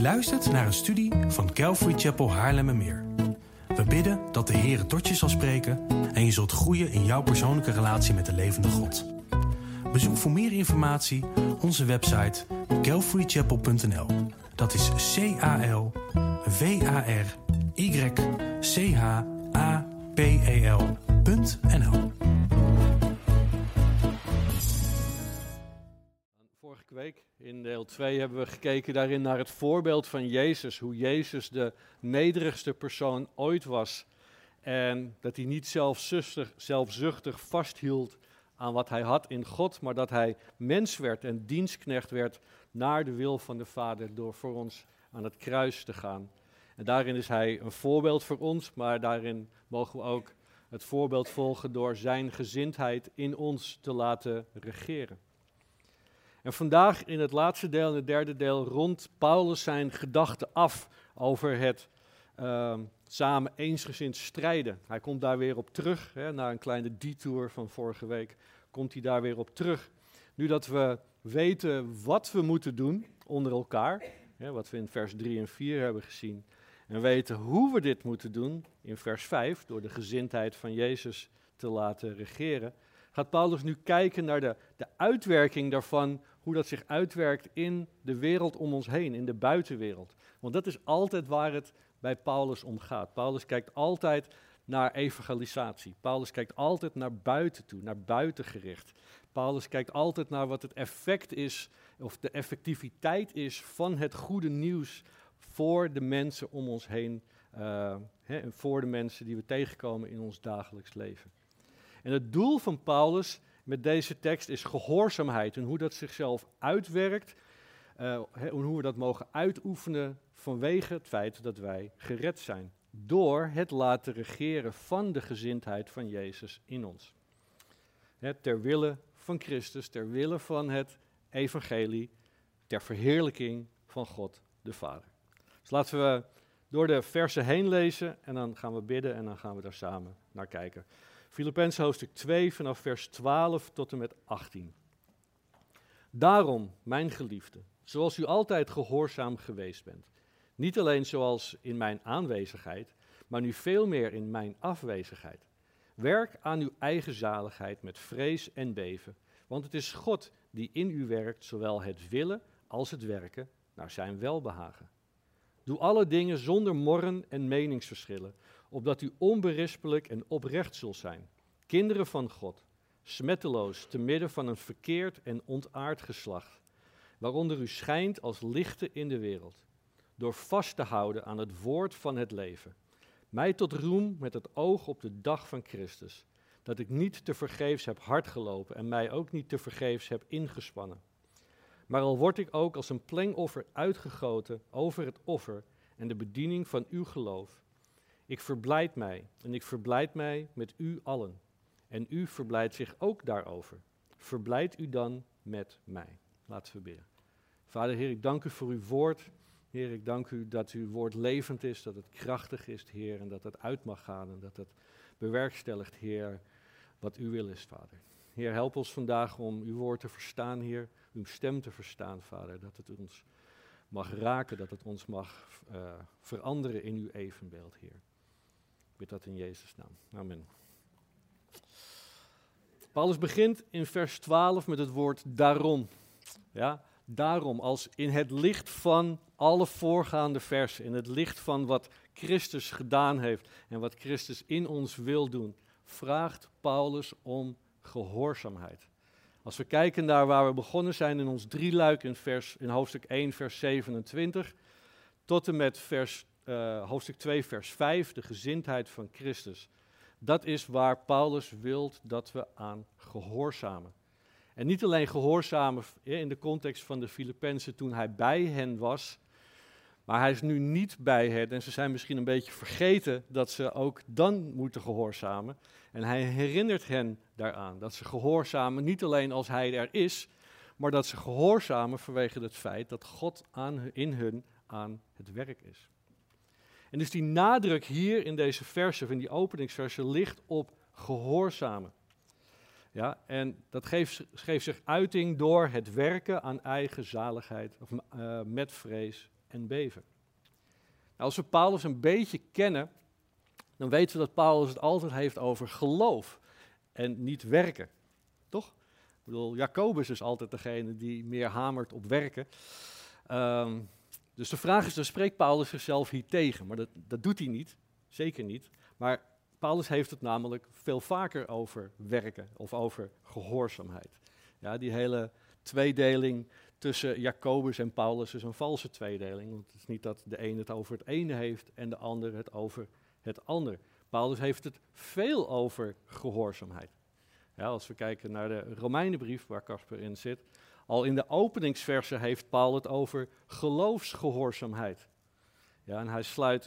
luistert naar een studie van Calvary Chapel Haarlemmermeer. We bidden dat de Heer tot je zal spreken en je zult groeien in jouw persoonlijke relatie met de levende God. Bezoek voor meer informatie onze website calvarychapel.nl. Dat is CALVARYCHAPEL.nl. Vorige week in deel 2 hebben we gekeken daarin naar het voorbeeld van Jezus. Hoe Jezus de nederigste persoon ooit was. En dat hij niet zelfzuchtig vasthield aan wat hij had in God, maar dat hij mens werd en dienstknecht werd naar de wil van de Vader door voor ons aan het kruis te gaan. En daarin is hij een voorbeeld voor ons, maar daarin mogen we ook het voorbeeld volgen door zijn gezindheid in ons te laten regeren. En vandaag in het laatste deel en het derde deel rondt Paulus zijn gedachten af over het samen eensgezind strijden. Hij komt daar weer op terug, na een kleine detour van vorige week komt hij daar weer op terug. Nu dat we weten wat we moeten doen onder elkaar, wat we in vers 3 en 4 hebben gezien, en weten hoe we dit moeten doen in vers 5, door de gezindheid van Jezus te laten regeren, gaat Paulus nu kijken naar de uitwerking daarvan, hoe dat zich uitwerkt in de wereld om ons heen, in de buitenwereld. Want dat is altijd waar het bij Paulus om gaat. Paulus kijkt altijd naar evangelisatie. Paulus kijkt altijd naar buiten toe, naar buiten gericht. Paulus kijkt altijd naar wat het effect is, of de effectiviteit is van het goede nieuws voor de mensen om ons heen, en voor de mensen die we tegenkomen in ons dagelijks leven. En het doel van Paulus met deze tekst is gehoorzaamheid en hoe dat zichzelf uitwerkt, en hoe we dat mogen uitoefenen vanwege het feit dat wij gered zijn. Door het laten regeren van de gezindheid van Jezus in ons. Ter wille van Christus, ter wille van het evangelie, ter verheerlijking van God de Vader. Dus laten we door de versen heen lezen en dan gaan we bidden en dan gaan we daar samen naar kijken. Filippenzen hoofdstuk 2 vanaf vers 12 tot en met 18. Daarom, mijn geliefde, zoals u altijd gehoorzaam geweest bent, niet alleen zoals in mijn aanwezigheid, maar nu veel meer in mijn afwezigheid. Werk aan uw eigen zaligheid met vrees en beven, want het is God die in u werkt, zowel het willen als het werken naar zijn welbehagen. Doe alle dingen zonder morren en meningsverschillen, opdat u onberispelijk en oprecht zult zijn, kinderen van God, smetteloos te midden van een verkeerd en ontaard geslacht, waaronder u schijnt als lichten in de wereld, door vast te houden aan het woord van het leven, mij tot roem met het oog op de dag van Christus, dat ik niet tevergeefs heb hardgelopen en mij ook niet tevergeefs heb ingespannen. Maar al word ik ook als een plengoffer uitgegoten over het offer en de bediening van uw geloof. Ik verblijd mij en ik verblijd mij met u allen. En u verblijdt zich ook daarover. Verblijd u dan met mij. Laten we bidden. Vader, Heer, ik dank u voor uw woord. Heer, ik dank u dat uw woord levend is, dat het krachtig is, Heer, en dat het uit mag gaan en dat het bewerkstelligt, Heer, wat uw wil is, Vader. Heer, help ons vandaag om uw woord te verstaan, Heer, uw stem te verstaan, Vader, dat het ons mag raken, dat het ons mag veranderen in uw evenbeeld, Heer. Ik bid dat in Jezus' naam. Amen. Paulus begint in vers 12 met het woord daarom. Ja, daarom, als in het licht van alle voorgaande versen, in het licht van wat Christus gedaan heeft en wat Christus in ons wil doen, vraagt Paulus om gehoorzaamheid. Als we kijken naar waar we begonnen zijn in ons drieluik in hoofdstuk 1, vers 27, tot en met hoofdstuk 2, vers 5, de gezindheid van Christus. Dat is waar Paulus wil dat we aan gehoorzamen. En niet alleen gehoorzamen in de context van de Filippenzen toen hij bij hen was, maar hij is nu niet bij hen en ze zijn misschien een beetje vergeten dat ze ook dan moeten gehoorzamen. En hij herinnert hen daaraan dat ze gehoorzamen niet alleen als hij er is, maar dat ze gehoorzamen vanwege het feit dat God in hun aan het werk is. En dus die nadruk hier in deze versen, in die openingsversen, ligt op gehoorzamen. Ja, en dat geeft zich uiting door het werken aan eigen zaligheid, of met vrees en beven. Nou, als we Paulus een beetje kennen, dan weten we dat Paulus het altijd heeft over geloof en niet werken. Toch? Ik bedoel, Jacobus is altijd degene die meer hamert op werken. Dus de vraag is, dan spreekt Paulus zichzelf hier tegen? Maar dat doet hij niet, zeker niet. Maar Paulus heeft het namelijk veel vaker over werken of over gehoorzaamheid. Ja, die hele tweedeling tussen Jacobus en Paulus is een valse tweedeling. Want het is niet dat de ene het over het ene heeft en de ander het over het ander. Paulus heeft het veel over gehoorzaamheid. Ja, als we kijken naar de Romeinenbrief waar Casper in zit, al in de openingsversen heeft Paulus het over geloofsgehoorzaamheid. Ja, en hij sluit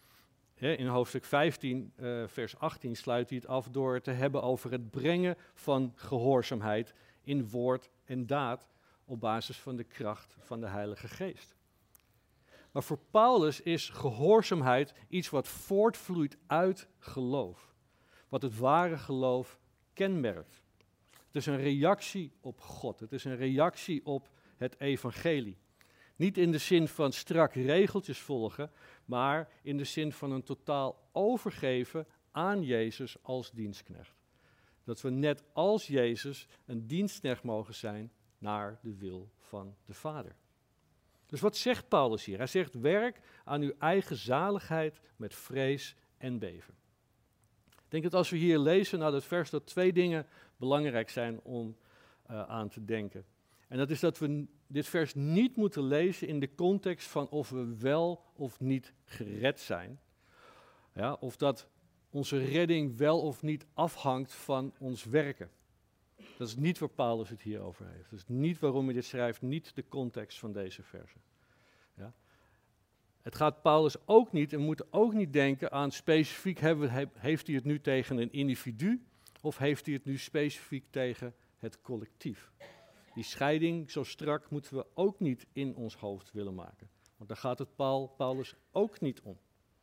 in hoofdstuk 15, vers 18, sluit hij het af door te hebben over het brengen van gehoorzaamheid in woord en daad op basis van de kracht van de Heilige Geest. Maar voor Paulus is gehoorzaamheid iets wat voortvloeit uit geloof. Wat het ware geloof kenmerkt. Het is een reactie op God. Het is een reactie op het evangelie. Niet in de zin van strak regeltjes volgen, maar in de zin van een totaal overgeven aan Jezus als dienstknecht. Dat we net als Jezus een dienstknecht mogen zijn naar de wil van de Vader. Dus wat zegt Paulus hier? Hij zegt, werk aan uw eigen zaligheid met vrees en beven. Ik denk dat als we hier lezen naar dat vers, dat twee dingen belangrijk zijn om aan te denken. En dat is dat we dit vers niet moeten lezen in de context van of we wel of niet gered zijn. Ja, of dat onze redding wel of niet afhangt van ons werken. Dat is niet waar Paulus het hier over heeft. Dat is niet waarom hij dit schrijft, niet de context van deze versen. Ja. Het gaat Paulus ook niet en moet ook niet denken aan specifiek, heeft hij het nu tegen een individu of heeft hij het nu specifiek tegen het collectief. Die scheiding zo strak moeten we ook niet in ons hoofd willen maken. Want daar gaat het Paulus ook niet om.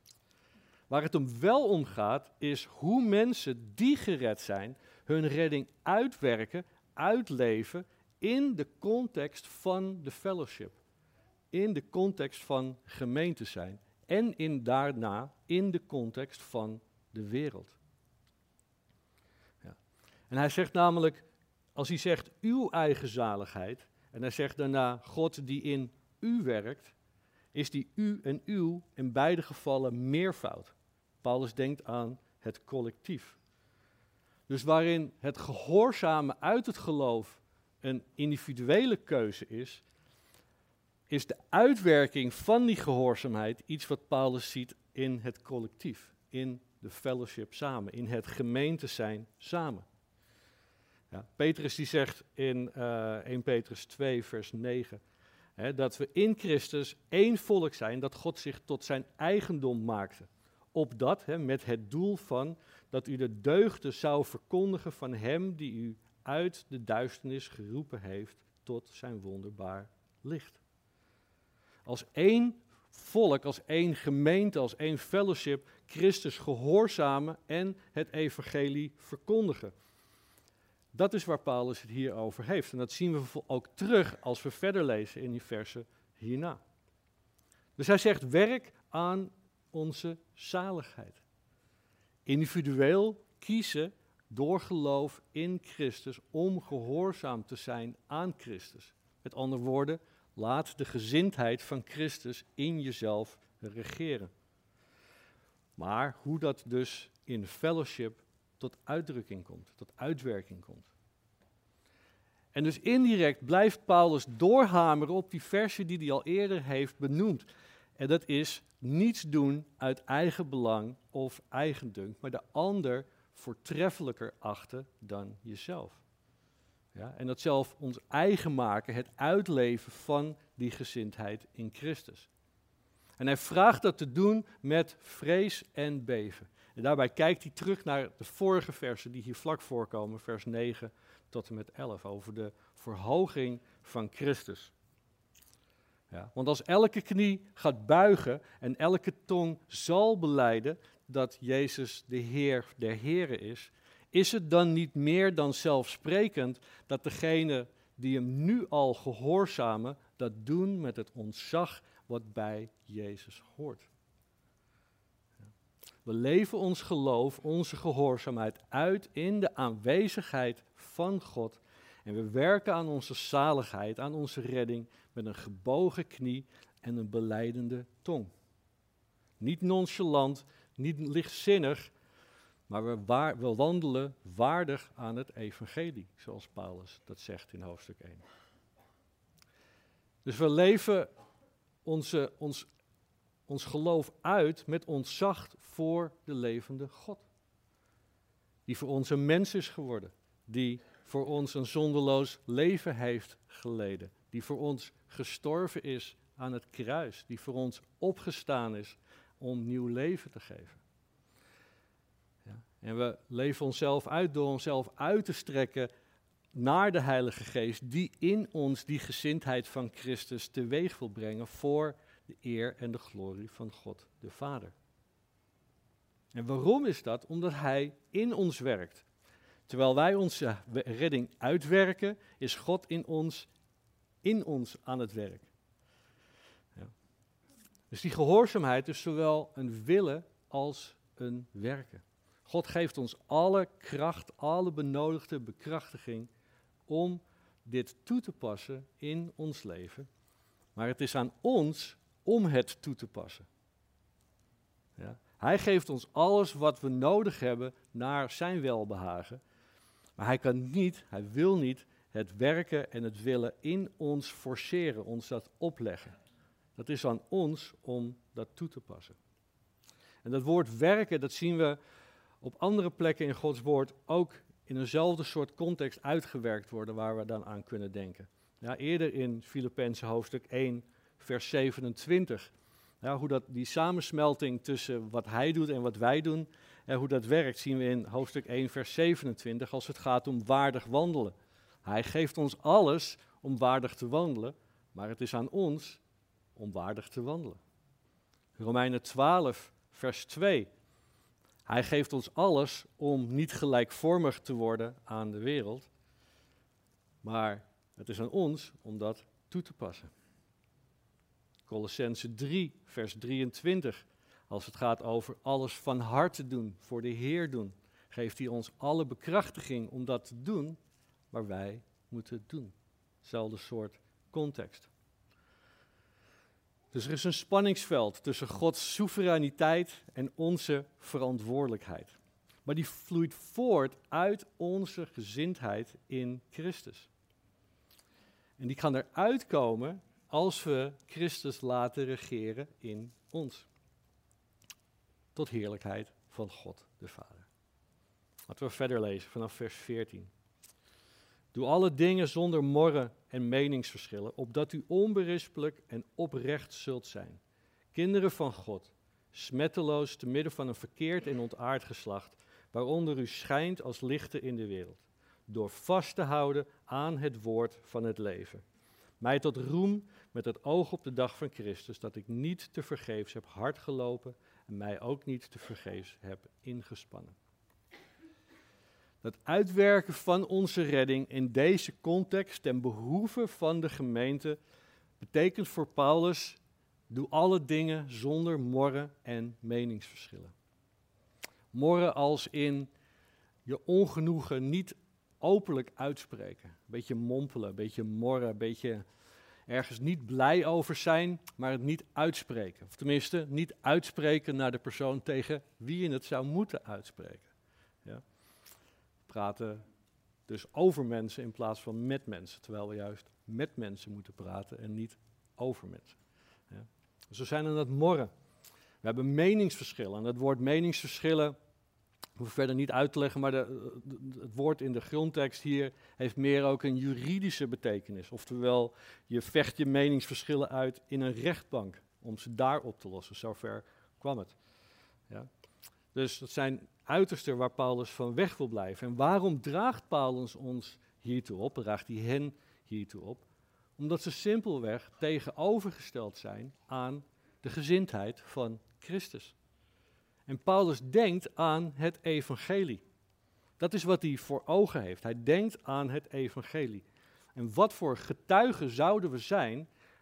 Waar het hem wel om gaat, is hoe mensen die gered zijn, hun redding uitwerken, uitleven in de context van de fellowship. In de context van gemeente zijn. En daarna in de context van de wereld. Ja. En hij zegt namelijk, als hij zegt uw eigen zaligheid, en hij zegt daarna God die in u werkt, is die u en uw in beide gevallen meervoud. Paulus denkt aan het collectief. Dus waarin het gehoorzamen uit het geloof een individuele keuze is de uitwerking van die gehoorzaamheid iets wat Paulus ziet in het collectief, in de fellowship samen, in het gemeente zijn samen. Ja, Petrus die zegt in 1 Petrus 2 vers 9, dat we in Christus één volk zijn, dat God zich tot zijn eigendom maakte. Opdat, met het doel van, dat u de deugden zou verkondigen van hem die u uit de duisternis geroepen heeft tot zijn wonderbaar licht. Als één volk, als één gemeente, als één fellowship, Christus gehoorzamen en het evangelie verkondigen. Dat is waar Paulus het hier over heeft. En dat zien we ook terug als we verder lezen in die versen hierna. Dus hij zegt, werk aan onze zaligheid. Individueel kiezen door geloof in Christus om gehoorzaam te zijn aan Christus. Met andere woorden, laat de gezindheid van Christus in jezelf regeren. Maar hoe dat dus in fellowship tot uitdrukking komt, tot uitwerking komt. En dus indirect blijft Paulus doorhameren op die versen die hij al eerder heeft benoemd. En dat is niets doen uit eigen belang of eigendunk, maar de ander voortreffelijker achten dan jezelf. Ja, en dat zelf ons eigen maken, het uitleven van die gezindheid in Christus. En hij vraagt dat te doen met vrees en beven. En daarbij kijkt hij terug naar de vorige versen die hier vlak voorkomen, vers 9 tot en met 11, over de verhoging van Christus. Ja, want als elke knie gaat buigen en elke tong zal belijden dat Jezus de Heer der Heren is het dan niet meer dan zelfsprekend dat degenen die hem nu al gehoorzamen, dat doen met het ontzag wat bij Jezus hoort. We leven ons geloof, onze gehoorzaamheid uit in de aanwezigheid van God. En we werken aan onze zaligheid, aan onze redding met een gebogen knie en een belijdende tong. Niet nonchalant, niet lichtzinnig, maar we wandelen waardig aan het evangelie, zoals Paulus dat zegt in hoofdstuk 1. Dus we leven ons geloof uit met ontzag voor de levende God. Die voor ons een mens is geworden. Die voor ons een zonderloos leven heeft geleden. Die voor ons gestorven is aan het kruis. Die voor ons opgestaan is om nieuw leven te geven. Ja. En we leven onszelf uit door onszelf uit te strekken naar de Heilige Geest. Die in ons die gezindheid van Christus teweeg wil brengen voor de eer en de glorie van God de Vader. En waarom is dat? Omdat Hij in ons werkt. Terwijl wij onze redding uitwerken, is God in ons aan het werk. Ja. Dus die gehoorzaamheid is zowel een willen als een werken. God geeft ons alle kracht, alle benodigde bekrachtiging om dit toe te passen in ons leven. Maar het is aan ons om het toe te passen. Ja. Hij geeft ons alles wat we nodig hebben naar zijn welbehagen. Maar hij wil niet het werken en het willen in ons forceren, ons dat opleggen. Dat is aan ons om dat toe te passen. En dat woord werken, dat zien we op andere plekken in Gods woord ook in eenzelfde soort context uitgewerkt worden waar we dan aan kunnen denken. Ja, eerder in Filippenzen hoofdstuk 1, vers 27. Ja, hoe die samensmelting tussen wat hij doet en wat wij doen, en hoe dat werkt, zien we in hoofdstuk 1, vers 27, als het gaat om waardig wandelen. Hij geeft ons alles om waardig te wandelen, maar het is aan ons om waardig te wandelen. Romeinen 12, vers 2. Hij geeft ons alles om niet gelijkvormig te worden aan de wereld, maar het is aan ons om dat toe te passen. Kolossenzen 3, vers 23. Als het gaat over alles van harte doen, voor de Heer doen, geeft hij ons alle bekrachtiging om dat te doen, maar wij moeten het doen. Hetzelfde soort context. Dus er is een spanningsveld tussen Gods soevereiniteit en onze verantwoordelijkheid. Maar die vloeit voort uit onze gezindheid in Christus. En die kan eruit komen als we Christus laten regeren in ons. Tot heerlijkheid van God de Vader. Laten we verder lezen vanaf vers 14. Doe alle dingen zonder morren en meningsverschillen, opdat u onberispelijk en oprecht zult zijn. Kinderen van God, smetteloos te midden van een verkeerd en ontaard geslacht, waaronder u schijnt als lichten in de wereld, door vast te houden aan het woord van het leven. Mij tot roem met het oog op de dag van Christus, dat ik niet tevergeefs heb hard gelopen en mij ook niet tevergeefs heb ingespannen. Dat uitwerken van onze redding in deze context ten behoeve van de gemeente betekent voor Paulus: doe alle dingen zonder morren en meningsverschillen. Morren als in je ongenoegen niet openlijk uitspreken. Een beetje mompelen, een beetje morren, een beetje ergens niet blij over zijn, maar het niet uitspreken. Of tenminste, niet uitspreken naar de persoon tegen wie je het zou moeten uitspreken. Ja. Praten dus over mensen in plaats van met mensen, terwijl we juist met mensen moeten praten en niet over mensen. Ja. Zo zijn er dat morren. We hebben meningsverschillen. En dat woord meningsverschillen hoef ik verder niet uit te leggen, maar het woord in de grondtekst hier heeft meer ook een juridische betekenis. Oftewel, je vecht je meningsverschillen uit in een rechtbank om ze daar op te lossen. Zover kwam het. Ja. Dus dat zijn uitersten waar Paulus van weg wil blijven. En waarom draagt Paulus ons hiertoe op? Draagt hij hen hiertoe op? Omdat ze simpelweg tegenovergesteld zijn aan de gezindheid van Christus. En Paulus denkt aan het evangelie. Dat is wat hij voor ogen heeft. Hij denkt aan het evangelie. En wat voor getuigen zouden we zijn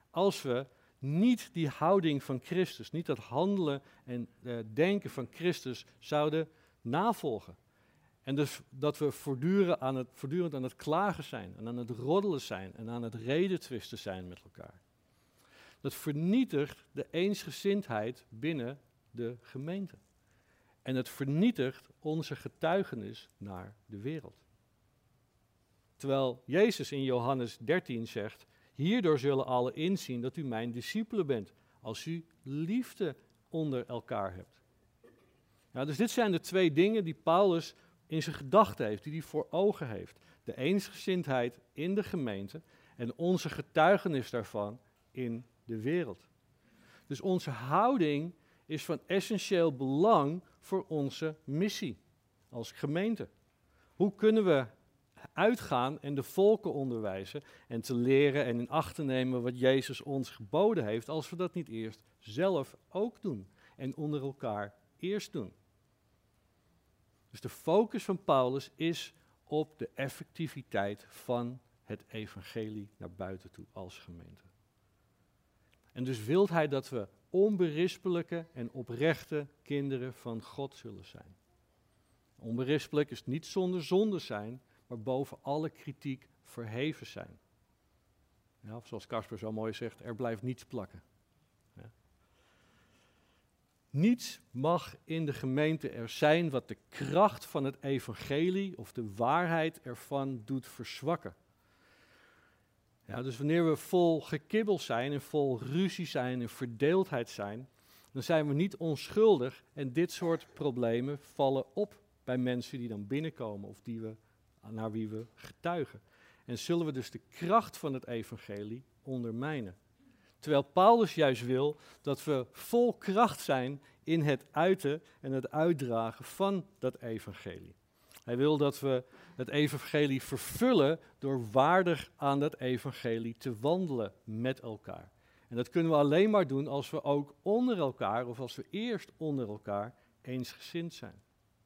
als we niet die houding van Christus, niet dat handelen en denken van Christus zouden navolgen. En dus dat we voortdurend aan het klagen zijn en aan het roddelen zijn en aan het redetwisten zijn met elkaar. Dat vernietigt de eensgezindheid binnen de gemeente. En het vernietigt onze getuigenis naar de wereld. Terwijl Jezus in Johannes 13 zegt, hierdoor zullen allen inzien dat u mijn discipelen bent, als u liefde onder elkaar hebt. Nou, dus dit zijn de twee dingen die Paulus in zijn gedachten heeft, die hij voor ogen heeft. De eensgezindheid in de gemeente en onze getuigenis daarvan in de wereld. Dus onze houding is van essentieel belang voor onze missie als gemeente. Hoe kunnen we uitgaan en de volken onderwijzen en te leren en in acht te nemen wat Jezus ons geboden heeft, als we dat niet eerst zelf ook doen en onder elkaar eerst doen? Dus de focus van Paulus is op de effectiviteit van het evangelie naar buiten toe als gemeente. En dus wil hij dat we onberispelijke en oprechte kinderen van God zullen zijn. Onberispelijk is niet zonder zonde zijn, maar boven alle kritiek verheven zijn. Ja, of zoals Kasper zo mooi zegt, er blijft niets plakken. Ja. Niets mag in de gemeente er zijn wat de kracht van het evangelie of de waarheid ervan doet verzwakken. Ja, dus wanneer we vol gekibbel zijn en vol ruzie zijn en verdeeldheid zijn, dan zijn we niet onschuldig en dit soort problemen vallen op bij mensen die dan binnenkomen of naar wie we getuigen. En zullen we dus de kracht van het evangelie ondermijnen. Terwijl Paulus juist wil dat we vol kracht zijn in het uiten en het uitdragen van dat evangelie. Hij wil dat we het evangelie vervullen door waardig aan dat evangelie te wandelen met elkaar. En dat kunnen we alleen maar doen als we ook onder elkaar, of als we eerst onder elkaar eensgezind zijn.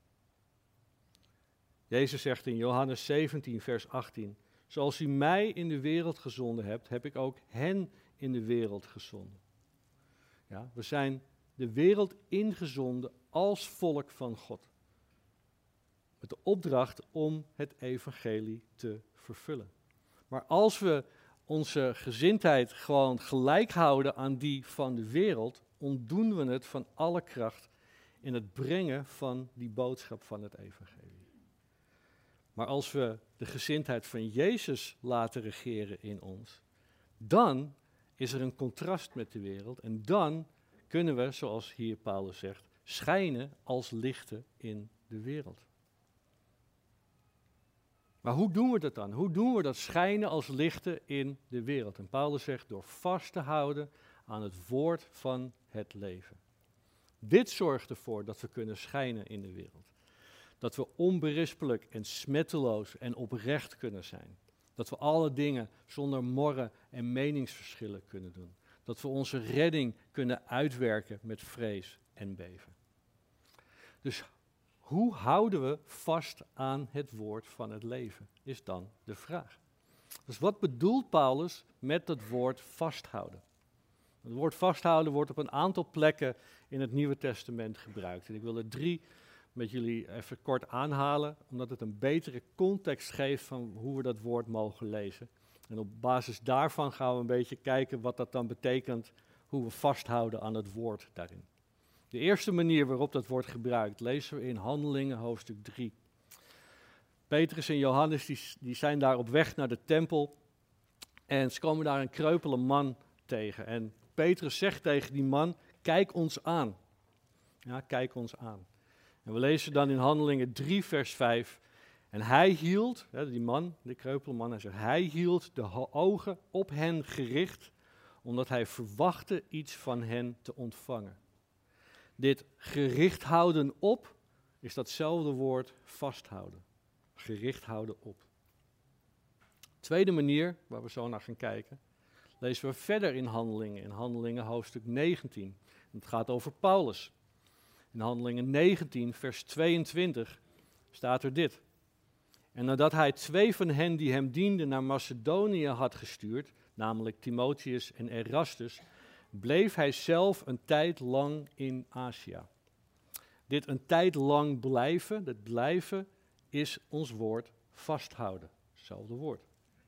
Jezus zegt in Johannes 17, vers 18, zoals u mij in de wereld gezonden hebt, heb ik ook hen in de wereld gezonden. Ja, we zijn de wereld ingezonden als volk van God. Met de opdracht om het evangelie te vervullen. Maar als we onze gezindheid gewoon gelijk houden aan die van de wereld, ontdoen we het van alle kracht in het brengen van die boodschap van het evangelie. Maar als we de gezindheid van Jezus laten regeren in ons, dan is er een contrast met de wereld en dan kunnen we, zoals hier Paulus zegt, schijnen als lichten in de wereld. Maar hoe doen we dat dan? Hoe doen we dat schijnen als lichten in de wereld? En Paulus zegt door vast te houden aan het woord van het leven. Dit zorgt ervoor dat we kunnen schijnen in de wereld. Dat we onberispelijk en smetteloos en oprecht kunnen zijn. Dat we alle dingen zonder morren en meningsverschillen kunnen doen. Dat we onze redding kunnen uitwerken met vrees en beven. Dus hoe houden we vast aan het woord van het leven, is dan de vraag. Dus wat bedoelt Paulus met dat woord vasthouden? Het woord vasthouden wordt op een aantal plekken in het Nieuwe Testament gebruikt. En ik wil er 3 met jullie even kort aanhalen, omdat het een betere context geeft van hoe we dat woord mogen lezen. En op basis daarvan gaan we een beetje kijken wat dat dan betekent, hoe we vasthouden aan het woord daarin. De eerste manier waarop dat wordt gebruikt, lezen we in Handelingen hoofdstuk 3. Petrus en Johannes die zijn daar op weg naar de tempel en ze komen daar een kreupele man tegen. En Petrus zegt tegen die man, kijk ons aan. Ja, kijk ons aan. En we lezen dan in Handelingen 3 vers 5. En hij hield, die man, de kreupele man, hij zegt, hij hield de ogen op hen gericht, omdat hij verwachtte iets van hen te ontvangen. Dit gericht houden op is datzelfde woord vasthouden. Gericht houden op. Tweede manier, waar we zo naar gaan kijken, lezen we verder in Handelingen hoofdstuk 19. Het gaat over Paulus. In Handelingen 19, vers 22 staat er dit. En nadat hij 2 van hen die hem dienden naar Macedonië had gestuurd, namelijk Timotheus en Erastus, bleef hij zelf een tijd lang in Azië. Dit een tijd lang blijven, dat blijven is ons woord vasthouden. Hetzelfde woord.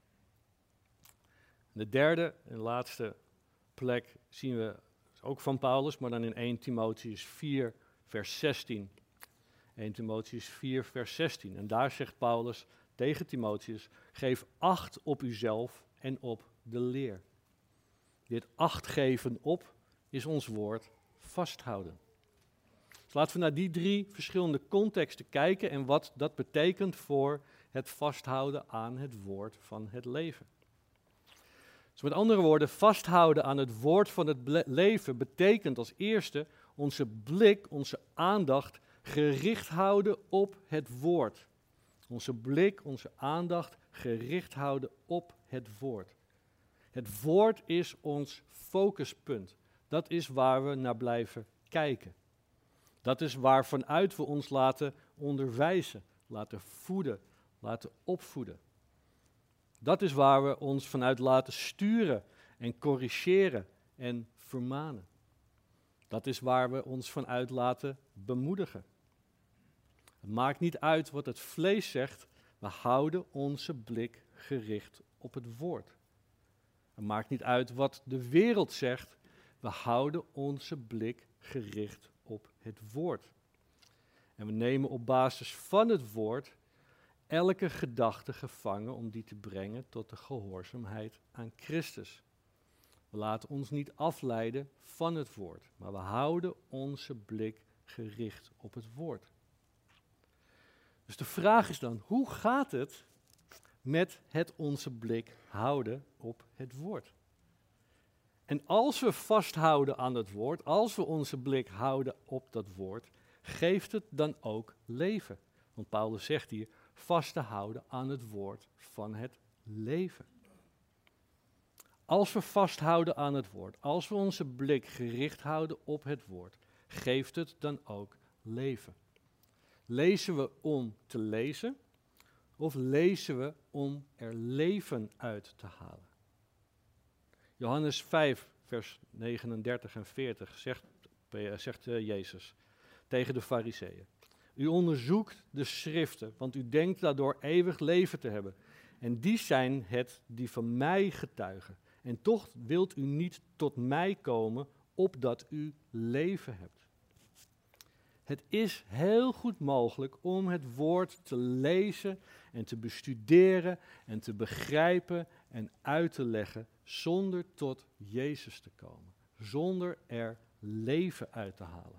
De derde en laatste plek zien we ook van Paulus, maar dan in 1 Timotheus 4 vers 16. 1 Timotheus 4 vers 16. En daar zegt Paulus tegen Timotheus, geef acht op uzelf en op de leer. Dit acht geven op is ons woord vasthouden. Dus laten we naar die 3 verschillende contexten kijken en wat dat betekent voor het vasthouden aan het woord van het leven. Dus met andere woorden, vasthouden aan het woord van het leven betekent als eerste onze blik, onze aandacht gericht houden op het woord. Onze blik, onze aandacht gericht houden op het woord. Het woord is ons focuspunt. Dat is waar we naar blijven kijken. Dat is waarvanuit we ons laten onderwijzen, laten voeden, laten opvoeden. Dat is waar we ons vanuit laten sturen en corrigeren en vermanen. Dat is waar we ons vanuit laten bemoedigen. Het maakt niet uit wat het vlees zegt, we houden onze blik gericht op het woord. Het maakt niet uit wat de wereld zegt, we houden onze blik gericht op het woord. En we nemen op basis van het woord elke gedachte gevangen om die te brengen tot de gehoorzaamheid aan Christus. We laten ons niet afleiden van het woord, maar we houden onze blik gericht op het woord. Dus de vraag is dan, hoe gaat het met het onze blik houden op het woord? En als we vasthouden aan het woord, als we onze blik houden op dat woord, geeft het dan ook leven. Want Paulus zegt hier, vast te houden aan het woord van het leven. Als we vasthouden aan het woord, als we onze blik gericht houden op het woord, geeft het dan ook leven. Lezen we om te lezen of lezen we om er leven uit te halen? Johannes 5, vers 39 en 40 zegt Jezus tegen de Farizeeën. U onderzoekt de schriften, want u denkt daardoor eeuwig leven te hebben. En die zijn het die van mij getuigen. En toch wilt u niet tot mij komen, opdat u leven hebt. Het is heel goed mogelijk om het woord te lezen en te bestuderen en te begrijpen en uit te leggen zonder tot Jezus te komen. Zonder er leven uit te halen.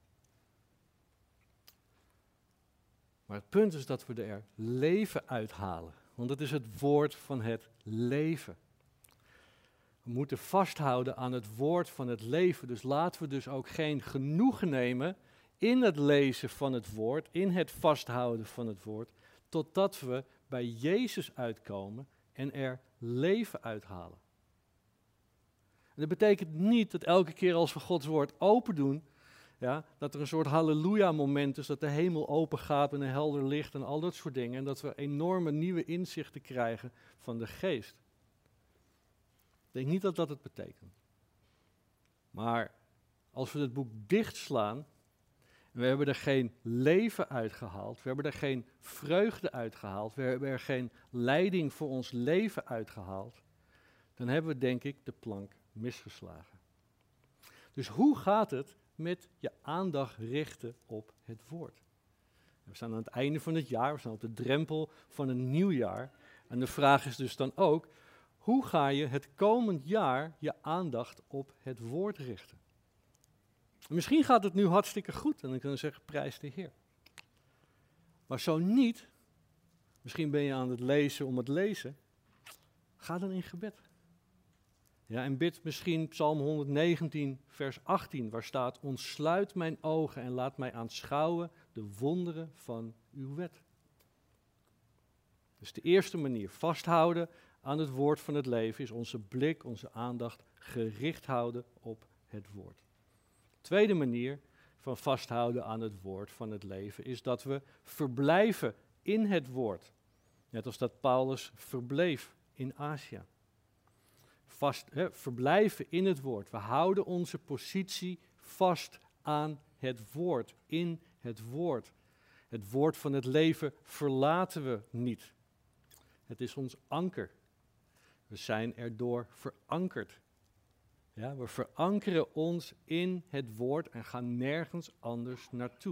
Maar het punt is dat we er leven uithalen. Want het is het woord van het leven. We moeten vasthouden aan het woord van het leven. Dus laten we dus ook geen genoegen nemen in het lezen van het woord, in het vasthouden van het woord, totdat we bij Jezus uitkomen en er leven uithalen. En dat betekent niet dat elke keer als we Gods woord open doen, ja, dat er een soort halleluja-moment is, dat de hemel open gaat en een helder licht en al dat soort dingen. En dat we enorme nieuwe inzichten krijgen van de geest. Ik denk niet dat dat het betekent. Maar als we het boek dichtslaan, en we hebben er geen leven uitgehaald, we hebben er geen vreugde uitgehaald, we hebben er geen leiding voor ons leven uitgehaald, dan hebben we denk ik de plank misgeslagen. Dus hoe gaat het met je aandacht richten op het woord? We staan aan het einde van het jaar, we staan op de drempel van een nieuw jaar. En de vraag is dus dan ook, hoe ga je het komend jaar je aandacht op het woord richten? En misschien gaat het nu hartstikke goed en dan kunnen we zeggen, prijs de Heer. Maar zo niet, misschien ben je aan het lezen om het lezen, ga dan in gebed. Ja, en bid misschien Psalm 119, vers 18, waar staat, ontsluit mijn ogen en laat mij aanschouwen de wonderen van uw wet. Dus de eerste manier, vasthouden aan het woord van het leven, is onze blik, onze aandacht gericht houden op het woord. Tweede manier van vasthouden aan het woord van het leven is dat we verblijven in het woord. Net als dat Paulus verbleef in Azië. verblijven in het woord. We houden onze positie vast aan het woord, in het woord. Het woord van het leven verlaten we niet. Het is ons anker. We zijn erdoor verankerd. Ja, we verankeren ons in het woord en gaan nergens anders naartoe.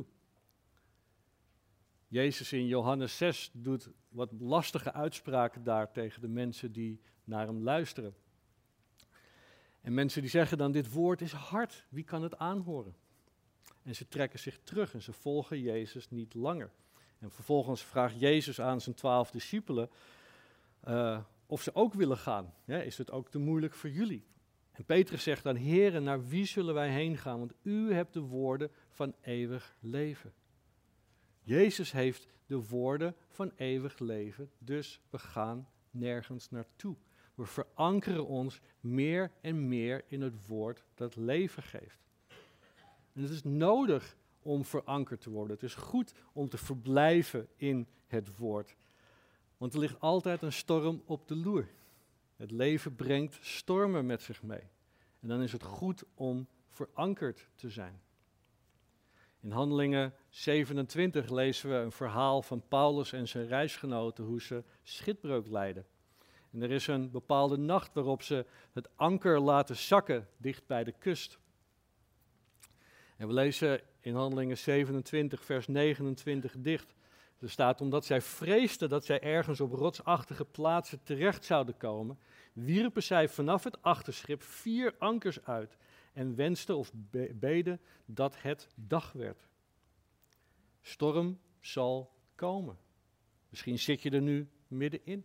Jezus in Johannes 6 doet wat lastige uitspraken daar tegen de mensen die naar hem luisteren. En mensen die zeggen dan, dit woord is hard, wie kan het aanhoren? En ze trekken zich terug en ze volgen Jezus niet langer. En vervolgens vraagt Jezus aan zijn 12 discipelen of ze ook willen gaan. Ja, is het ook te moeilijk voor jullie? En Petrus zegt dan, Heere, naar wie zullen wij heen gaan? Want u hebt de woorden van eeuwig leven. Jezus heeft de woorden van eeuwig leven, dus we gaan nergens naartoe. We verankeren ons meer en meer in het woord dat leven geeft. En het is nodig om verankerd te worden. Het is goed om te verblijven in het woord. Want er ligt altijd een storm op de loer. Het leven brengt stormen met zich mee. En dan is het goed om verankerd te zijn. In Handelingen 27 lezen we een verhaal van Paulus en zijn reisgenoten, hoe ze schipbreuk lijden. En er is een bepaalde nacht waarop ze het anker laten zakken dicht bij de kust. En we lezen in Handelingen 27 vers 29 dicht. Er staat, omdat zij vreesden dat zij ergens op rotsachtige plaatsen terecht zouden komen, wierpen zij vanaf het achterschip 4 ankers uit en wensten of beden dat het dag werd. Storm zal komen. Misschien zit je er nu middenin.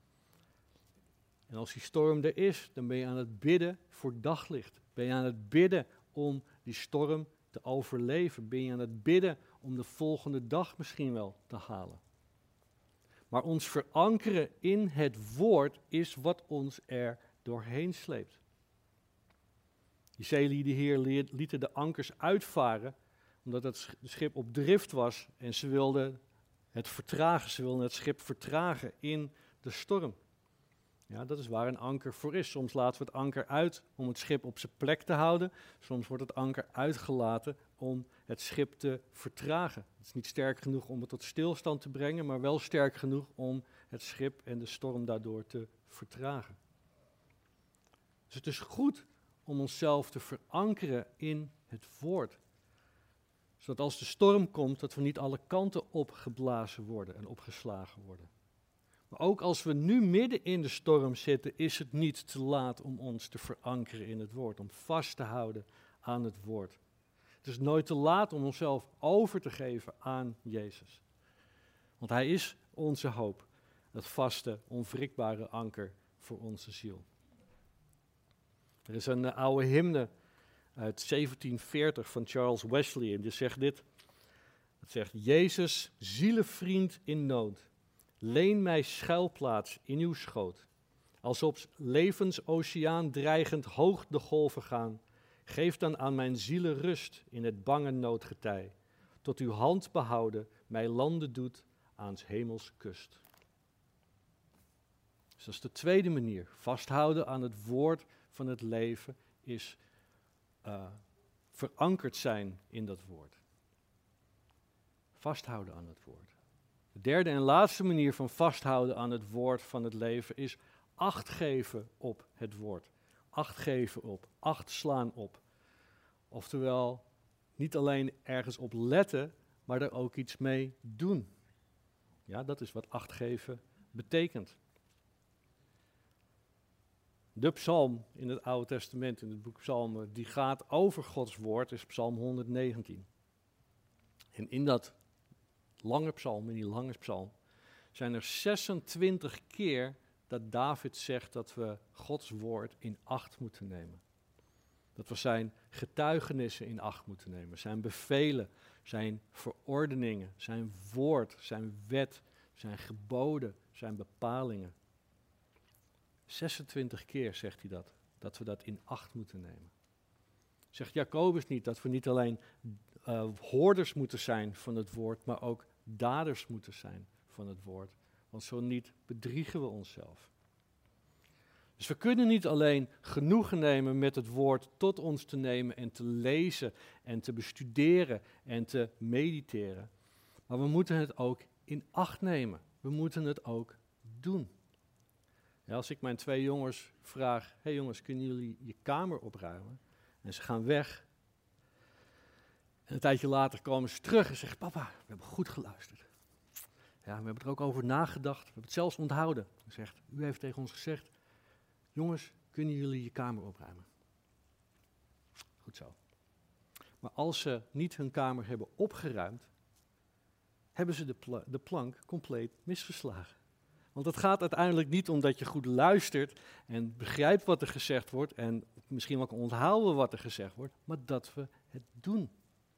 En als die storm er is, dan ben je aan het bidden voor daglicht. Ben je aan het bidden om die storm te overleven. Ben je aan het bidden om de volgende dag misschien wel te halen. Maar ons verankeren in het woord is wat ons er doorheen sleept. Die zeelieden hier lieten de ankers uitvaren, omdat het schip op drift was en ze wilden het vertragen. Ze wilden het schip vertragen in de storm. Ja, dat is waar een anker voor is. Soms laten we het anker uit om het schip op zijn plek te houden. Soms wordt het anker uitgelaten om het schip te vertragen. Het is niet sterk genoeg om het tot stilstand te brengen, maar wel sterk genoeg om het schip en de storm daardoor te vertragen. Dus het is goed om onszelf te verankeren in het woord. Zodat als de storm komt, dat we niet alle kanten opgeblazen worden en opgeslagen worden. Maar ook als we nu midden in de storm zitten, is het niet te laat om ons te verankeren in het woord. Om vast te houden aan het woord. Het is nooit te laat om onszelf over te geven aan Jezus. Want Hij is onze hoop. Het vaste, onwrikbare anker voor onze ziel. Er is een oude hymne uit 1740 van Charles Wesley en die zegt dit. Het zegt, Jezus, zielevriend in nood. Leen mij schuilplaats in uw schoot. Als op levensoceaan dreigend hoog de golven gaan, geef dan aan mijn ziele rust in het bange noodgetij. Tot uw hand behouden mij landen doet aan 's hemels kust. Dus dat is de tweede manier. Vasthouden aan het woord van het leven is verankerd zijn in dat woord. Vasthouden aan het woord. De derde en laatste manier van vasthouden aan het woord van het leven is acht geven op het woord. Acht geven op, acht slaan op. Oftewel, niet alleen ergens op letten, maar er ook iets mee doen. Ja, dat is wat acht geven betekent. De psalm in het Oude Testament, in het boek Psalmen, die gaat over Gods woord, is Psalm 119. En in dat lange psalm, zijn er 26 keer dat David zegt dat we Gods woord in acht moeten nemen. Dat we zijn getuigenissen in acht moeten nemen, zijn bevelen, zijn verordeningen, zijn woord, zijn wet, zijn geboden, zijn bepalingen. 26 keer zegt hij dat we dat in acht moeten nemen. Zegt Jacobus niet dat we niet alleen hoorders moeten zijn van het woord, maar ook daders moeten zijn van het woord. Want zo niet bedriegen we onszelf. Dus we kunnen niet alleen genoegen nemen met het woord tot ons te nemen en te lezen en te bestuderen en te mediteren. Maar we moeten het ook in acht nemen. We moeten het ook doen. Ja, als ik mijn 2 jongens vraag, hey jongens, kunnen jullie je kamer opruimen? En ze gaan weg. En een tijdje later komen ze terug en zeggen, papa, we hebben goed geluisterd. Ja, we hebben er ook over nagedacht, we hebben het zelfs onthouden. Hij zegt, u heeft tegen ons gezegd, jongens, kunnen jullie je kamer opruimen? Goed zo. Maar als ze niet hun kamer hebben opgeruimd, hebben ze de plank compleet misgeslagen. Want het gaat uiteindelijk niet om dat je goed luistert en begrijpt wat er gezegd wordt en misschien ook onthouden wat er gezegd wordt, maar dat we het doen.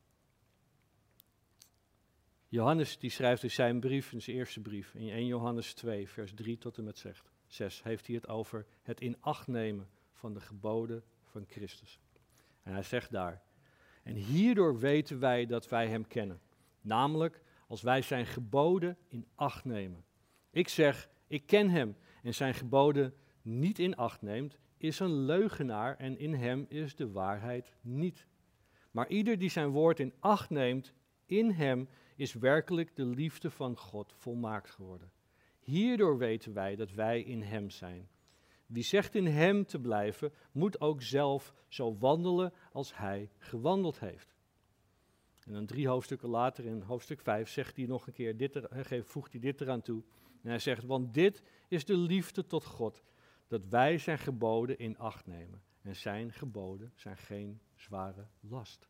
Johannes die schrijft in zijn brief, in zijn eerste brief, in 1 Johannes 2, vers 3 tot en met 6, heeft hij het over het in acht nemen van de geboden van Christus. En hij zegt daar, en hierdoor weten wij dat wij hem kennen, namelijk als wij zijn geboden in acht nemen. Ik zeg, ik ken hem en zijn geboden niet in acht neemt, is een leugenaar en in hem is de waarheid niet. Maar ieder die zijn woord in acht neemt, in hem is werkelijk de liefde van God volmaakt geworden. Hierdoor weten wij dat wij in hem zijn. Wie zegt in hem te blijven, moet ook zelf zo wandelen als hij gewandeld heeft. En dan 3 hoofdstukken later, in hoofdstuk 5, zegt hij nog een keer voegt hij dit eraan toe. En hij zegt, want dit is de liefde tot God, dat wij zijn geboden in acht nemen. En zijn geboden zijn geen zware last.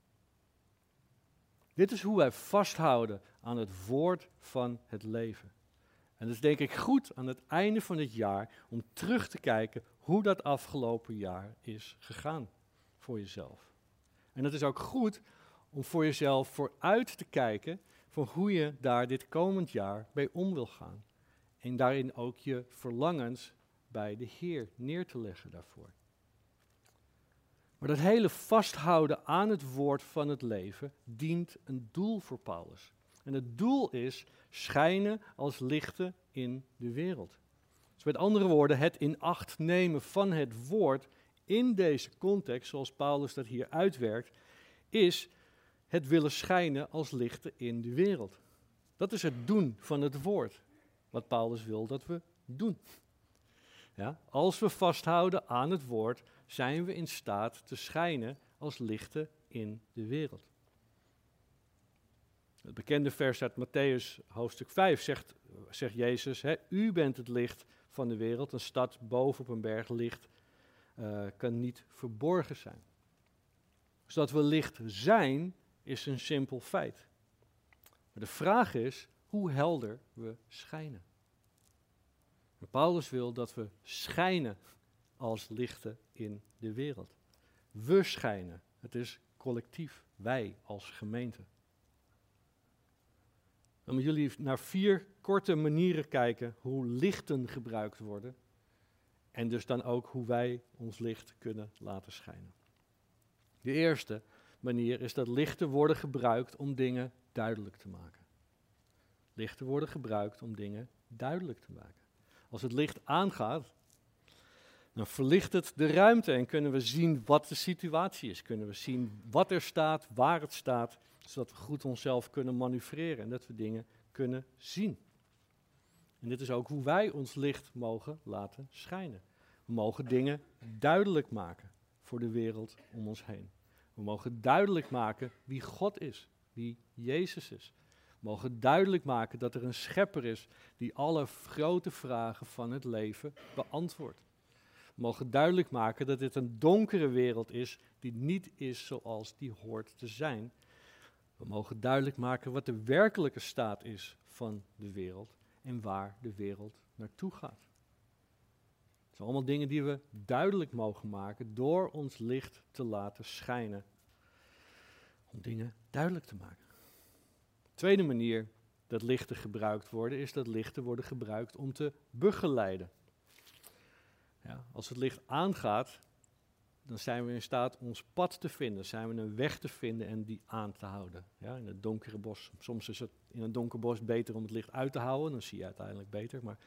Dit is hoe wij vasthouden aan het woord van het leven. En het is denk ik goed aan het einde van dit jaar om terug te kijken hoe dat afgelopen jaar is gegaan voor jezelf. En het is ook goed om voor jezelf vooruit te kijken van hoe je daar dit komend jaar bij om wil gaan. En daarin ook je verlangens bij de Heer neer te leggen daarvoor. Maar dat hele vasthouden aan het woord van het leven dient een doel voor Paulus. En het doel is schijnen als lichten in de wereld. Dus met andere woorden, het in acht nemen van het woord in deze context, zoals Paulus dat hier uitwerkt, is het willen schijnen als lichten in de wereld. Dat is het doen van het woord, wat Paulus wil dat we doen. Ja, als we vasthouden aan het woord, zijn we in staat te schijnen als lichten in de wereld. Het bekende vers uit Mattheüs hoofdstuk 5 zegt Jezus, u bent het licht van de wereld, een stad boven op een berg licht kan niet verborgen zijn. Dus dat we licht zijn, is een simpel feit. Maar de vraag is hoe helder we schijnen. En Paulus wil dat we schijnen als lichten in de wereld. We schijnen. Het is collectief, wij als gemeente. Dan moeten jullie naar 4 korte manieren kijken hoe lichten gebruikt worden. En dus dan ook hoe wij ons licht kunnen laten schijnen. De eerste manier is dat lichten worden gebruikt om dingen duidelijk te maken. Lichten worden gebruikt om dingen duidelijk te maken. Als het licht aangaat, dan verlicht het de ruimte en kunnen we zien wat de situatie is. Kunnen we zien wat er staat, waar het staat, zodat we goed onszelf kunnen manoeuvreren en dat we dingen kunnen zien. En dit is ook hoe wij ons licht mogen laten schijnen. We mogen dingen duidelijk maken voor de wereld om ons heen. We mogen duidelijk maken wie God is, wie Jezus is. We mogen duidelijk maken dat er een schepper is die alle grote vragen van het leven beantwoordt. We mogen duidelijk maken dat dit een donkere wereld is die niet is zoals die hoort te zijn. We mogen duidelijk maken wat de werkelijke staat is van de wereld en waar de wereld naartoe gaat. Het zijn allemaal dingen die we duidelijk mogen maken door ons licht te laten schijnen. Om dingen duidelijk te maken. De tweede manier dat lichten gebruikt worden, is dat lichten worden gebruikt om te begeleiden. Ja, als het licht aangaat, dan zijn we in staat ons pad te vinden, zijn we een weg te vinden en die aan te houden. Ja, in het donkere bos. Soms is het in een donker bos beter om het licht uit te houden, dan zie je uiteindelijk beter. Maar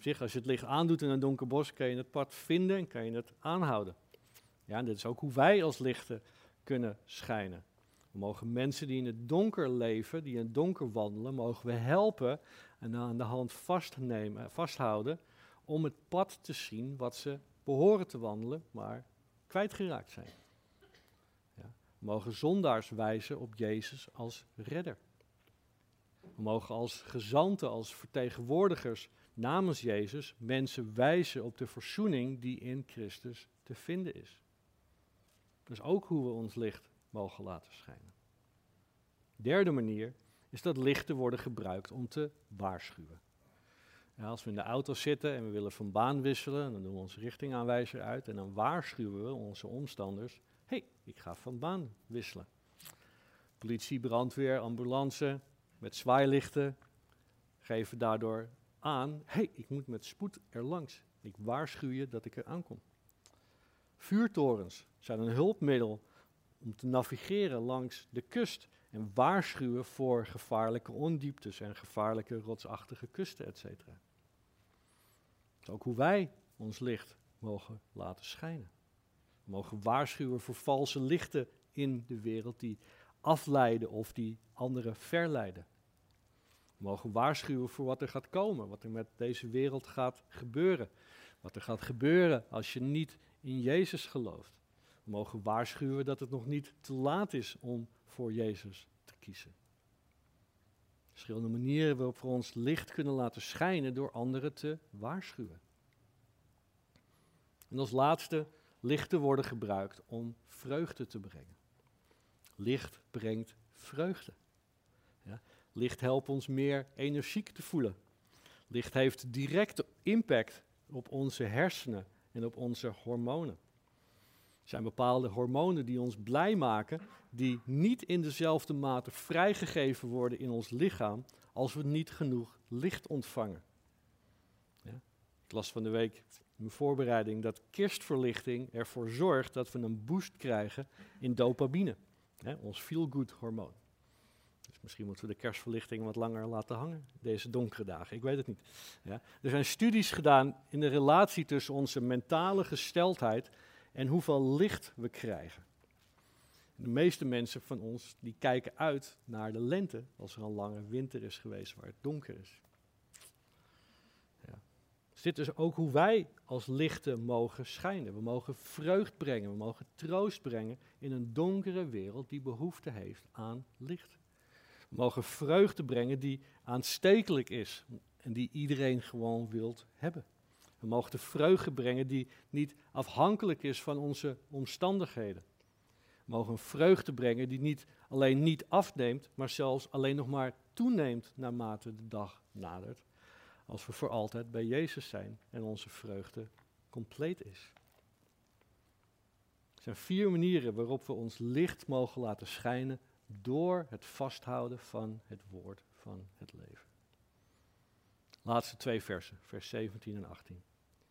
Op zich, als je het licht aandoet in een donker bos, kan je het pad vinden en kan je het aanhouden. Ja, en dit is ook hoe wij als lichten kunnen schijnen. We mogen mensen die in het donker leven, die in het donker wandelen, mogen we helpen en aan de hand vasthouden om het pad te zien wat ze behoren te wandelen, maar kwijtgeraakt zijn. Ja, we mogen zondaars wijzen op Jezus als redder. We mogen als gezanten, als vertegenwoordigers namens Jezus mensen wijzen op de verzoening die in Christus te vinden is. Dat is ook hoe we ons licht mogen laten schijnen. Derde manier is dat lichten worden gebruikt om te waarschuwen. Ja, als we in de auto zitten en we willen van baan wisselen, dan doen we onze richtingaanwijzer uit en dan waarschuwen we onze omstanders. Hé, ik ga van baan wisselen. Politie, brandweer, ambulance met zwaailichten geven daardoor aan, hé, ik moet met spoed erlangs. Ik waarschuw je dat ik er aankom. Vuurtorens zijn een hulpmiddel om te navigeren langs de kust en waarschuwen voor gevaarlijke ondieptes en gevaarlijke rotsachtige kusten, etc. Dat is ook hoe wij ons licht mogen laten schijnen. We mogen waarschuwen voor valse lichten in de wereld die afleiden of die anderen verleiden. We mogen waarschuwen voor wat er gaat komen, wat er met deze wereld gaat gebeuren. Wat er gaat gebeuren als je niet in Jezus gelooft. We mogen waarschuwen dat het nog niet te laat is om voor Jezus te kiezen. Verschillende manieren waarop we ons licht kunnen laten schijnen door anderen te waarschuwen. En als laatste, lichten worden gebruikt om vreugde te brengen. Licht brengt vreugde. Ja, licht helpt ons meer energiek te voelen. Licht heeft directe impact op onze hersenen en op onze hormonen. Er zijn bepaalde hormonen die ons blij maken, die niet in dezelfde mate vrijgegeven worden in ons lichaam als we niet genoeg licht ontvangen. Ja? Ik las van de week in mijn voorbereiding dat kerstverlichting ervoor zorgt dat we een boost krijgen in dopamine, ons feel-good hormoon. Dus misschien moeten we de kerstverlichting wat langer laten hangen, deze donkere dagen, ik weet het niet. Ja? Er zijn studies gedaan in de relatie tussen onze mentale gesteldheid en hoeveel licht we krijgen. De meeste mensen van ons die kijken uit naar de lente als er een lange winter is geweest waar het donker is. Ja. Dus dit is ook hoe wij als lichten mogen schijnen. We mogen vreugd brengen, we mogen troost brengen in een donkere wereld die behoefte heeft aan licht. We mogen vreugde brengen die aanstekelijk is en die iedereen gewoon wilt hebben. We mogen de vreugde brengen die niet afhankelijk is van onze omstandigheden. We mogen een vreugde brengen die niet alleen niet afneemt, maar zelfs alleen nog maar toeneemt naarmate de dag nadert. Als we voor altijd bij Jezus zijn en onze vreugde compleet is. Er zijn 4 manieren waarop we ons licht mogen laten schijnen door het vasthouden van het woord van het leven. Laatste 2 versen, vers 17 en 18.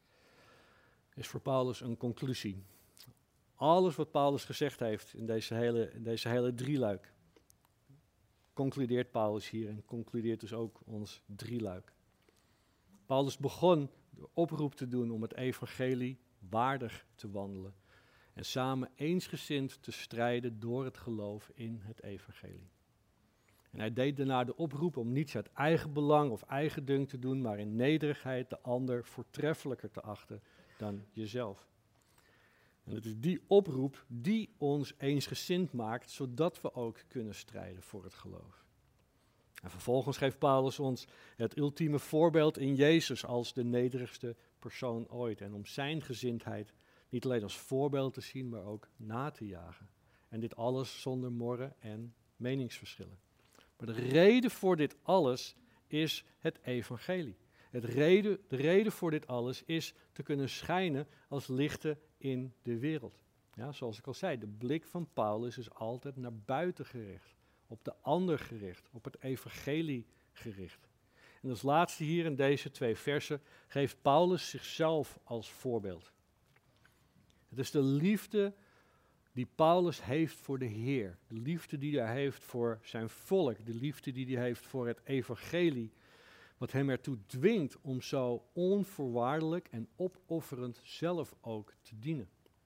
Is voor Paulus een conclusie. Alles wat Paulus gezegd heeft in deze hele drieluik, concludeert Paulus hier en concludeert dus ook ons drieluik. Paulus begon de oproep te doen om het evangelie waardig te wandelen en samen eensgezind te strijden door het geloof in het evangelie. En hij deed daarna de oproep om niets uit eigen belang of eigendunk te doen, maar in nederigheid de ander voortreffelijker te achten dan jezelf. En het is die oproep die ons eensgezind maakt, zodat we ook kunnen strijden voor het geloof. En vervolgens geeft Paulus ons het ultieme voorbeeld in Jezus als de nederigste persoon ooit. En om zijn gezindheid niet alleen als voorbeeld te zien, maar ook na te jagen. En dit alles zonder morren en meningsverschillen. Maar de reden voor dit alles is het evangelie. De reden voor dit alles is te kunnen schijnen als lichten in de wereld. Ja, zoals ik al zei, de blik van Paulus is altijd naar buiten gericht. Op de ander gericht, op het evangelie gericht. En als laatste hier in deze 2 versen geeft Paulus zichzelf als voorbeeld. Het is de liefde die Paulus heeft voor de Heer. De liefde die hij heeft voor zijn volk. De liefde die hij heeft voor het evangelie. Wat hem ertoe dwingt om zo onvoorwaardelijk en opofferend zelf ook te dienen.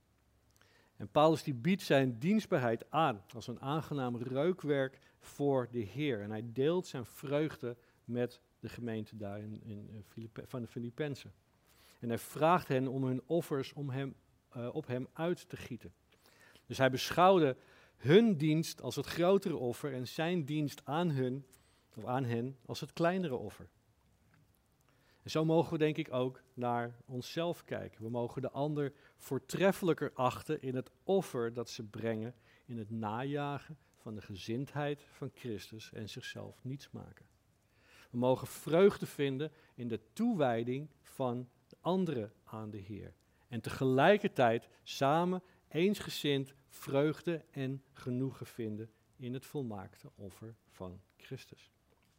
En Paulus die biedt zijn dienstbaarheid aan als een aangenaam reukwerk voor de Heer. En hij deelt zijn vreugde met de gemeente daar van de Filippenzen. En hij vraagt hen om hun offers op hem uit te gieten. Dus hij beschouwde hun dienst als het grotere offer en zijn dienst aan hen als het kleinere offer. En zo mogen we denk ik ook naar onszelf kijken. We mogen de ander voortreffelijker achten in het offer dat ze brengen, in het najagen van de gezindheid van Christus en zichzelf niets maken. We mogen vreugde vinden in de toewijding van de anderen aan de Heer. En tegelijkertijd samen eensgezind vreugde en genoegen vinden in het volmaakte offer van Christus.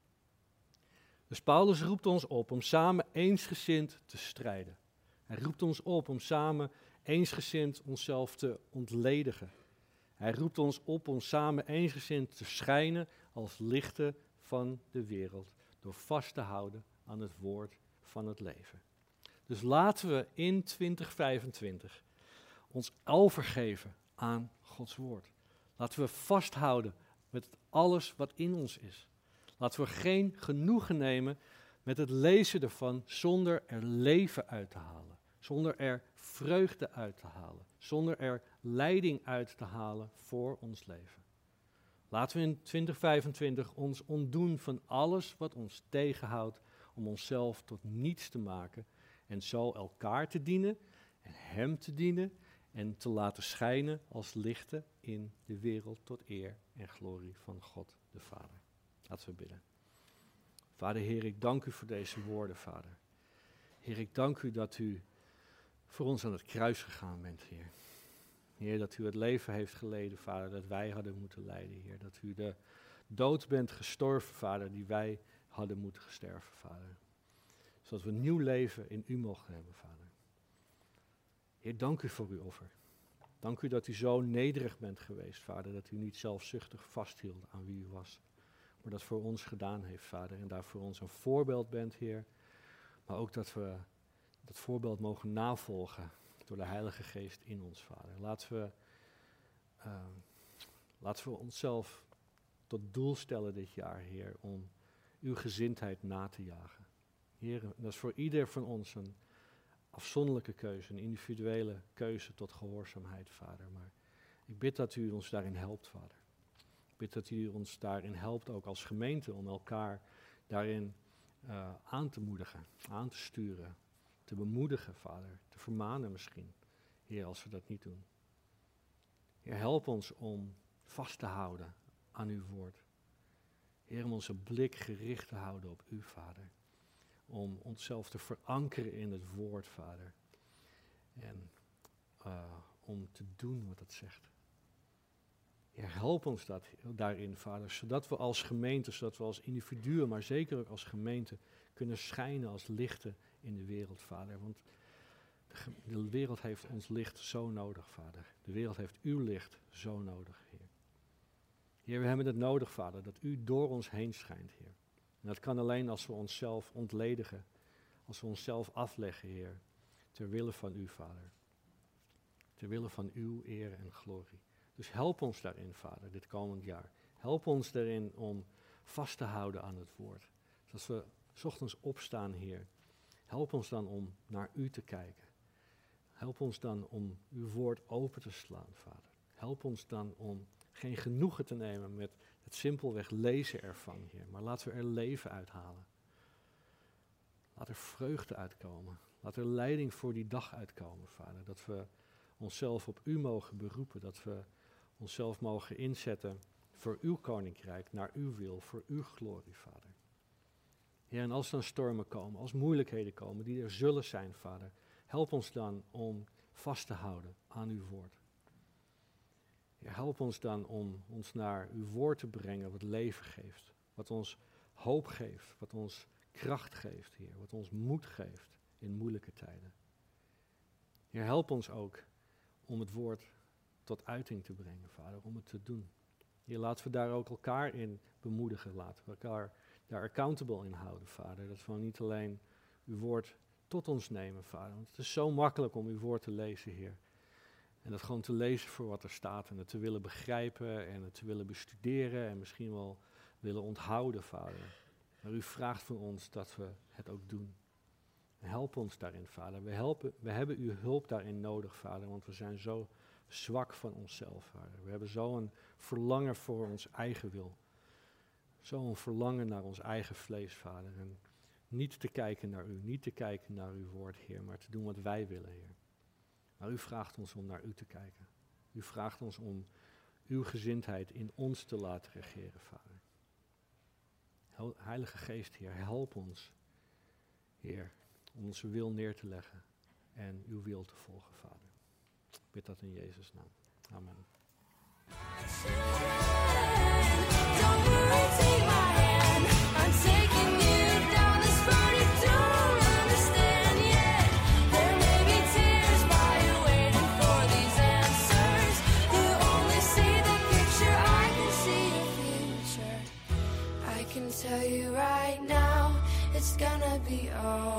Dus Paulus roept ons op om samen eensgezind te strijden. Hij roept ons op om samen eensgezind onszelf te ontledigen. Hij roept ons op om samen eensgezind te schijnen als lichten van de wereld, door vast te houden aan het woord van het leven. Dus laten we in 2025 ons overgeven aan Gods woord. Laten we vasthouden met alles wat in ons is. Laten we geen genoegen nemen met het lezen ervan zonder er leven uit te halen. Zonder er vreugde uit te halen. Zonder er leiding uit te halen voor ons leven. Laten we in 2025 ons ontdoen van alles wat ons tegenhoudt om onszelf tot niets te maken. En zo elkaar te dienen en Hem te dienen en te laten schijnen als lichten in de wereld tot eer en glorie van God de Vader. Laten we bidden. Vader Heer, ik dank u voor deze woorden, Vader. Heer, ik dank u dat u voor ons aan het kruis gegaan bent, Heer. Heer, dat u het leven heeft geleden, Vader, dat wij hadden moeten lijden, Heer. Dat u de dood bent gestorven, Vader, die wij hadden moeten sterven, Vader. Zodat we een nieuw leven in u mogen hebben, Vader. Heer, dank u voor uw offer. Dank u dat u zo nederig bent geweest, Vader, dat u niet zelfzuchtig vasthield aan wie u was. Maar dat voor ons gedaan heeft, Vader. En daar voor ons een voorbeeld bent, Heer. Maar ook dat we dat voorbeeld mogen navolgen door de Heilige Geest in ons, Vader. Laten we onszelf tot doel stellen dit jaar, Heer, om uw gezindheid na te jagen. Heer, dat is voor ieder van ons een afzonderlijke keuze, een individuele keuze tot gehoorzaamheid, Vader. Maar ik bid dat u ons daarin helpt, Vader. Ik bid dat u ons daarin helpt, ook als gemeente, om elkaar daarin aan te moedigen, aan te sturen, te bemoedigen, Vader, te vermanen misschien, Heer, als we dat niet doen. Heer, help ons om vast te houden aan uw woord. Heer, om onze blik gericht te houden op u, Vader. Om onszelf te verankeren in het woord, Vader. En om te doen wat het zegt. Heer, help ons daarin, Vader, zodat we als gemeente, zodat we als individuen, maar zeker ook als gemeente, kunnen schijnen als lichten in de wereld, Vader. Want de wereld heeft ons licht zo nodig, Vader. De wereld heeft uw licht zo nodig, Heer. Heer, we hebben het nodig, Vader, dat u door ons heen schijnt, Heer. En dat kan alleen als we onszelf ontledigen, als we onszelf afleggen, Heer, ter wille van u, Vader. Ter wille van uw eer en glorie. Dus help ons daarin, Vader, dit komend jaar. Help ons daarin om vast te houden aan het woord. Dus als we 's ochtends opstaan, Heer, help ons dan om naar u te kijken. Help ons dan om uw woord open te slaan, Vader. Help ons dan om geen genoegen te nemen met het simpelweg lezen ervan, Heer. Maar laten we er leven uithalen. Laat er vreugde uitkomen. Laat er leiding voor die dag uitkomen, Vader. Dat we onszelf op u mogen beroepen. Dat we onszelf mogen inzetten voor uw koninkrijk, naar uw wil, voor uw glorie, Vader. Heer, en als dan stormen komen, als moeilijkheden komen, die er zullen zijn, Vader, help ons dan om vast te houden aan uw woord. Heer, help ons dan om ons naar uw woord te brengen wat leven geeft, wat ons hoop geeft, wat ons kracht geeft, Heer, wat ons moed geeft in moeilijke tijden. Heer, help ons ook om het woord tot uiting te brengen, Vader, om het te doen. Heer, laten we daar ook elkaar in bemoedigen, laten we elkaar daar accountable in houden, Vader. Dat we niet alleen uw woord tot ons nemen, Vader. Want het is zo makkelijk om uw woord te lezen, Heer. En dat gewoon te lezen voor wat er staat en het te willen begrijpen en het te willen bestuderen en misschien wel willen onthouden, Vader. Maar u vraagt van ons dat we het ook doen. Help ons daarin, Vader. We hebben uw hulp daarin nodig, Vader, want we zijn zo zwak van onszelf, Vader. We hebben zo'n verlangen voor ons eigen wil. Zo'n verlangen naar ons eigen vlees, Vader. En niet te kijken naar u, niet te kijken naar uw woord, Heer, maar te doen wat wij willen, Heer. Maar u vraagt ons om naar u te kijken. U vraagt ons om uw gezindheid in ons te laten regeren, Vader. Heilige Geest, Heer, help ons, Heer, om onze wil neer te leggen en uw wil te volgen, Vader. Ik bid dat in Jezus' naam. Amen. Tell you right now, it's gonna be all